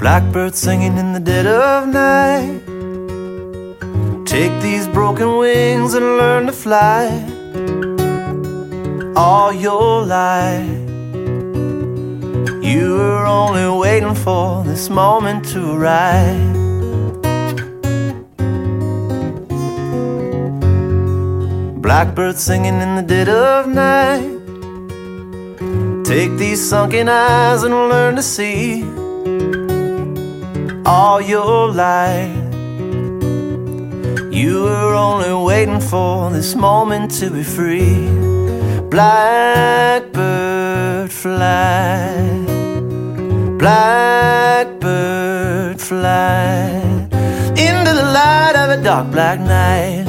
Blackbird singing in the dead of night. Take these broken wings and learn to fly. All your life you were only waiting for this moment to arrive. Blackbird singing in the dead of night. Take these sunken eyes and learn to see. All your life you were only waiting for this moment to be free. Blackbird fly, blackbird fly into the light of a dark black night.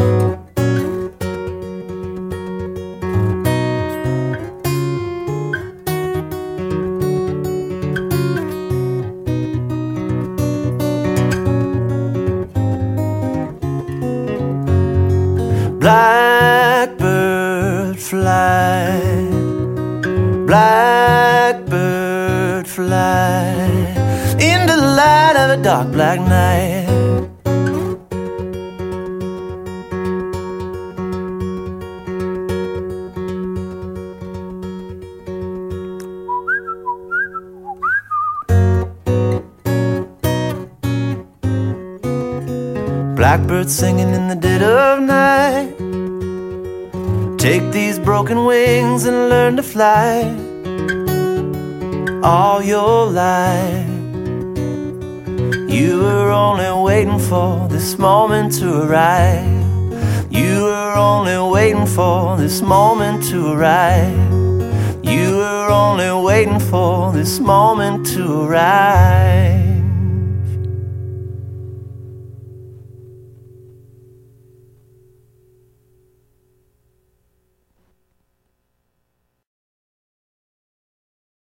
Blackbird fly, blackbird fly into the light of a dark black night. Blackbird singing in the dead of night. Take these broken wings and learn to fly. All your life you were only waiting for this moment to arrive. You were only waiting for this moment to arrive. You were only waiting for this moment to arrive.